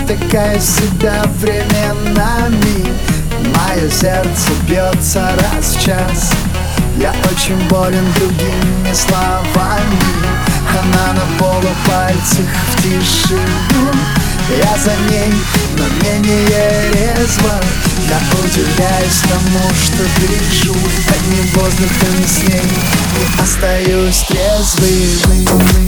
Натыкаюсь себя временами, мое сердце бьется раз в час. Я очень болен другими словами, она на полупальцах в тишину. Я за ней, но менее резво. Я удивляюсь тому, что гляжу одним воздухом с ней и остаюсь трезвым.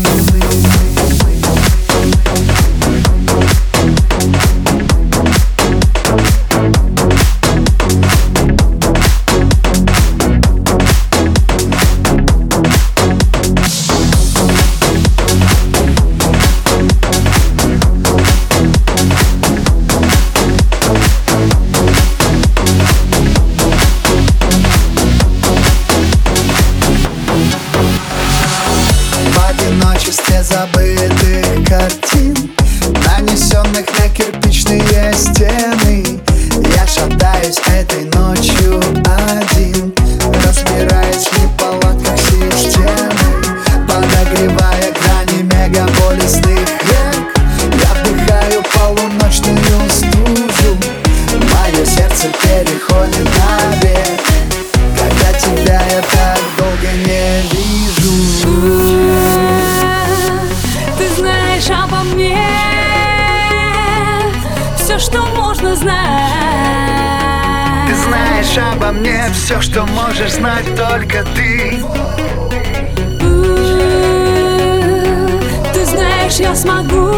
Забытых картин, нанесенных на кирпичные стены. Я шатаюсь этой ночью один, разбираясь в неполадках системы, подогревая грани мегаполисных век. Я вдыхаю полуночную стужу, мое сердце переходит на бег, когда тебя я так долго не вижу. Обо мне все, что можно знать. Ты знаешь обо мне все, что можешь знать только ты. Ты знаешь, я смогу